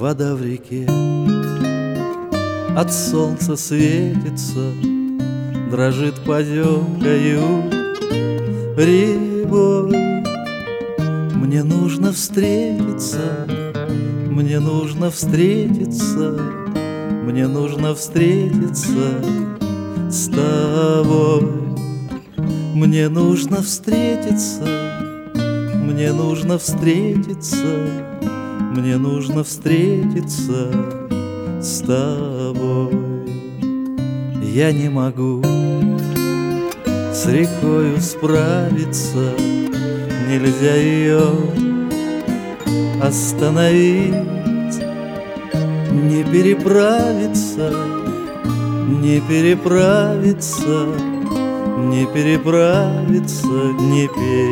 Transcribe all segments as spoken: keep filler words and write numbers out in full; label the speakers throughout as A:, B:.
A: Вода в реке от солнца светится, дрожит поземкою рябой. Мне нужно встретиться, мне нужно встретиться, мне нужно встретиться с тобой. Мне нужно встретиться, мне нужно встретиться, мне нужно встретиться с тобой. Я не могу с рекою справиться, нельзя ее остановить. Не переправиться, не переправиться, не переправиться, не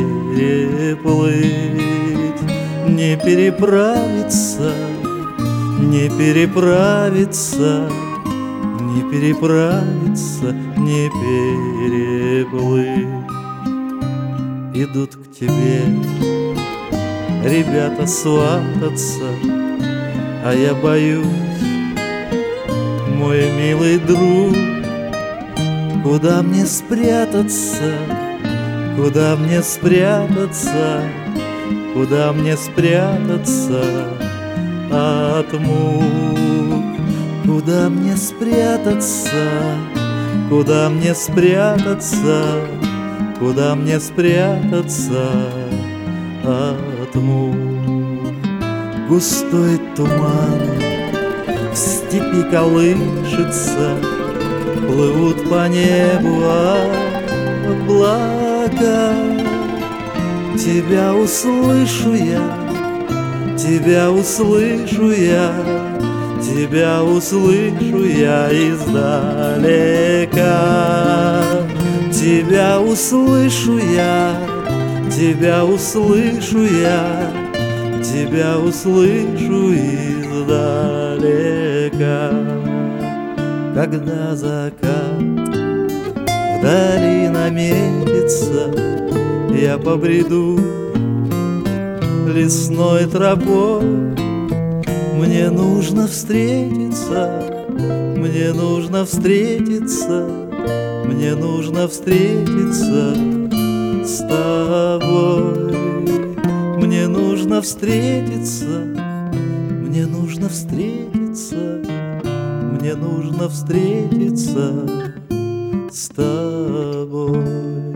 A: переплыть. Не переправиться, не переправиться, не переправиться, не переплыть. Идут к тебе ребята свататься, а я боюсь, мой милый друг. Куда мне спрятаться, куда мне спрятаться, куда мне спрятаться от мук? Куда мне спрятаться, куда мне спрятаться, куда мне спрятаться от мук? Густой туман в степи колышется, плывут по небу облака. Тебя услышу я, тебя услышу я, тебя услышу я издалека. Тебя услышу я, тебя услышу я, тебя услышу издалека. Когда закат вдали наметится, я побреду лесной тропой. Мне нужно встретиться, мне нужно встретиться, мне нужно встретиться с тобой. Мне нужно встретиться, мне нужно встретиться, мне нужно встретиться с тобой.